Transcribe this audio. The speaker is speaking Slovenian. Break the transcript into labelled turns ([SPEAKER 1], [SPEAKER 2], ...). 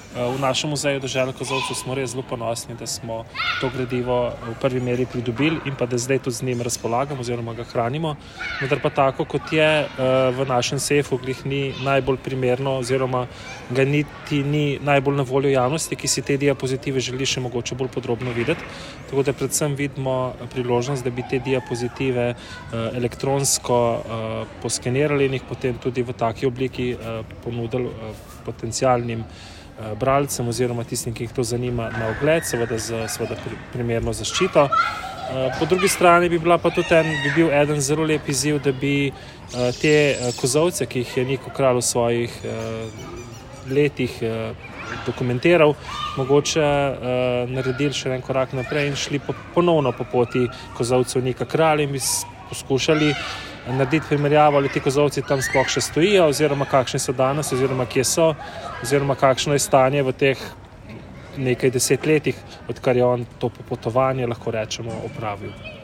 [SPEAKER 1] V našem muzeju Dežela kozolcev smo res zelo ponosni, da smo to gradivo v prvi meri pridobili in pa da zdaj tudi z njim razpolagamo oziroma ga hranimo. Vendar pa tako, kot je v našem sefu, glih ni najbolj primerno oziroma ga niti ni najbolj na voljo javnosti, ki si te diapozitive želi še mogoče bolj podrobno videti. Tako da predvsem vidimo priložnost, da bi te diapozitive elektronsko poskenirali in jih potem tudi v taki obliki ponudili potencialnim bralcem oziroma tistim, ki jih to zanima, na ogled, seveda primerno zaščito. Po drugi strani bi bil eden zelo lep izziv, da bi te kozolce, ki jih je Niko Kralj v svojih letih dokumentiral, mogoče naredili še en korak naprej in šli ponovno po poti kozolcev Nika Kralja in bi poskušali narediti primerjavo, ali ti kozolci tam sploh še stojijo, oziroma kakšni so danes, oziroma kje so, oziroma kakšno je stanje v teh nekaj 10 letih, odkar je on to popotovanje, lahko rečemo, opravil.